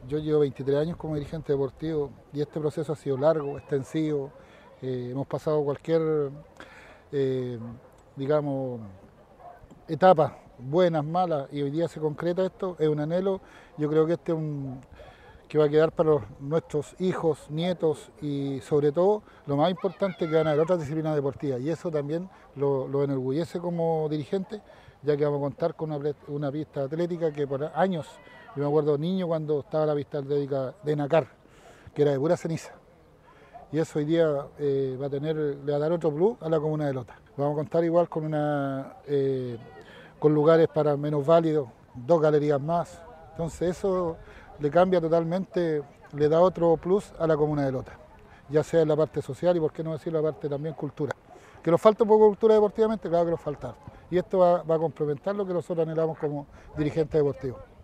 Yo llevo 23 años como dirigente deportivo y este proceso ha sido largo, extensivo. Hemos pasado cualquier, eh, digamos, etapas buenas, malas, y hoy día se concreta esto. Es un anhelo. Yo creo que este es que va a quedar para nuestros hijos, nietos y sobre todo lo más importante, que van a haber otras disciplinas deportivas, y eso también lo enorgullece como dirigente, ya que vamos a contar con una pista atlética que por años, yo me acuerdo niño cuando estaba la pista atlética de Nacar, que era de pura ceniza, y eso hoy día le va a dar otro plus a la comuna de Lota. Vamos a contar igual con lugares para menos válidos, 2 galerías más. Entonces eso le cambia totalmente, le da otro plus a la comuna de Lota, ya sea en la parte social y por qué no decir la parte también cultura. Que nos falta un poco de cultura deportivamente, claro que nos falta. Y esto va a complementar lo que nosotros anhelamos como dirigentes deportivos.